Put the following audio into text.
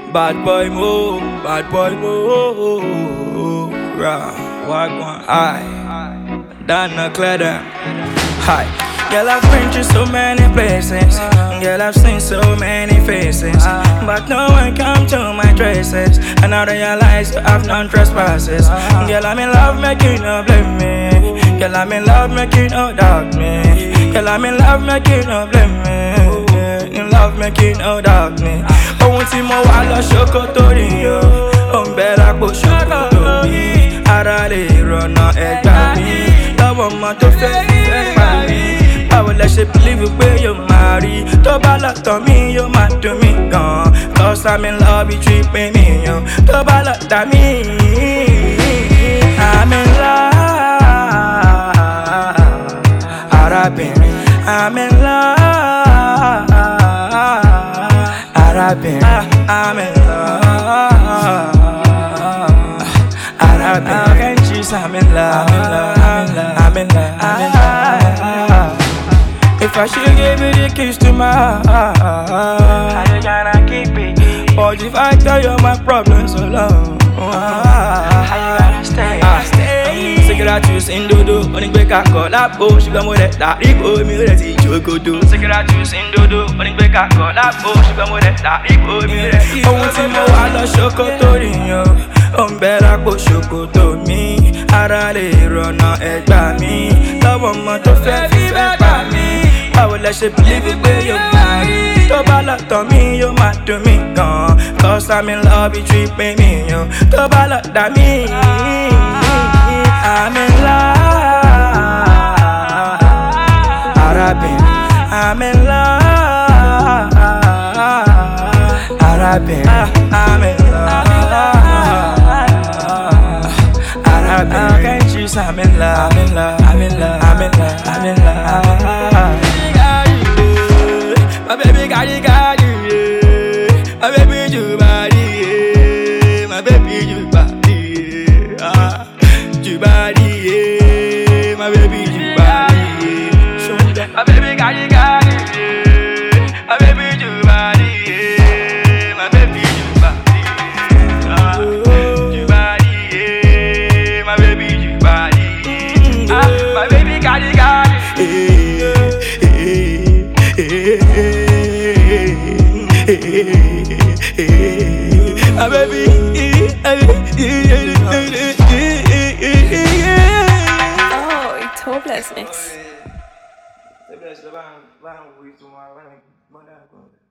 Bad boy mo, rah, wagwan, aye, Dana Cledder, hi. Girl, I've been to so many places, girl, I've seen so many faces, but no one come to my traces, and I realize you have none trespasses. Girl, I'm in love, make you no blame me. Girl, I'm in love, make you no doubt me. Girl, I'm in love, make you no blame me. In love, make you no doubt me. Ohun tí mo wá lọ ṣòkòtò rí o, ó ń bẹ lápò ṣòkòtò mi. Ara lè rọ̀nà ẹ̀gbà mi, lọ́wọ́ ọmọ tó fẹ́ pa mí. Báwo lẹ ṣe believe pé yóò máa rí? Tó bá lọ tàn mí, yóò máa dùn mí gan. Cause I'm in love with you, pé mi yan. Tó bá lọ tà mí, I'm in love. Arábìnrin, I'm in love. Arábìnrin, I'm in love. Arábìnrin, can't choose, I'm in love. I'm in love. If I should give you the keys to my heart, how you gonna keep it? Or if I tell you my problems so long, how you gonna stay? Secret juice in dodo, only break a call up, oh, she come with that ripo, me let it choco. Secret juice in dodo, only break a call up, oh, she come with that ripo, me let it choco. Ohun tí mo wá lọ ṣòkòtò rí o, ó ń bẹ lápò ṣòkòtò mi. Ara lè rọ̀nà ẹ̀gbà mi, lọ́wọ́ ọmọ tó fẹ́ pa mí. Báwo lẹ ṣe believe pé yóò máa rí? Tó bá lọ tàn mí, yóò máa dùn mí gan. Cause I'm in love with you, pé mi yan. Tó bá lọ dà mí, I'm in love. Arábìnrin, I'm in love. Arábìnrin, I'm in love. Arábìnrin, can't choose, I'm in love. I'm in love. I'm in love. I'm in love. I'm in love. My baby got it, yeah. My baby you body, yeah. My baby you body, yeah. You body, yeah. My baby you body, yeah. My baby got it, yeah. My baby you body, yeah. My baby you body, yeah. You body, yeah. My baby you body, yeah. My baby got it, yeah. My baby, oh, it's hopeless mix.